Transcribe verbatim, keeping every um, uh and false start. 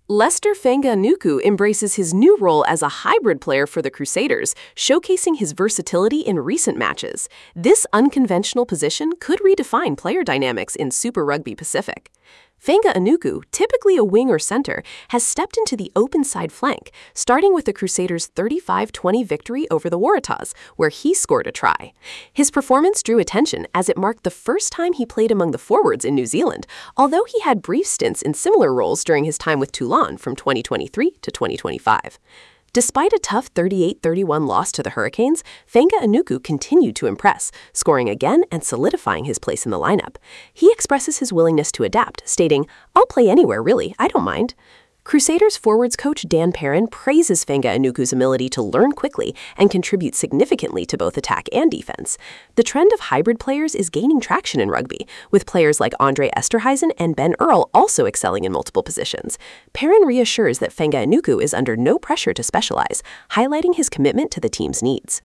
Lester Fanga-Anuku embraces his new role as a hybrid player for the Crusaders, showcasing his versatility in recent matches. This unconventional position could redefine player dynamics in Super Rugby Pacific. Fanga-Anuku, typically a wing or center, has stepped into the open side flank, starting with the Crusaders' thirty-five twenty victory over the Waratahs, where he scored a try. His performance drew attention as it marked the first time he played among the forwards in New Zealand, although he had brief stints in similar roles during his time with Toulon from twenty twenty-three to twenty twenty-five. Despite a tough thirty-eight thirty-one loss to the Hurricanes, Fanga-Anuku continued to impress, scoring again and solidifying his place in the lineup. He expresses his willingness to adapt, stating, "I'll play anywhere, really, I don't mind." Crusaders forwards coach Dan Perrin praises Fanga-Anuku's ability to learn quickly and contribute significantly to both attack and defense. The trend of hybrid players is gaining traction in rugby, with players like Andre Esterhuizen and Ben Earl also excelling in multiple positions. Perrin reassures that Fanga-Anuku is under no pressure to specialize, highlighting his commitment to the team's needs.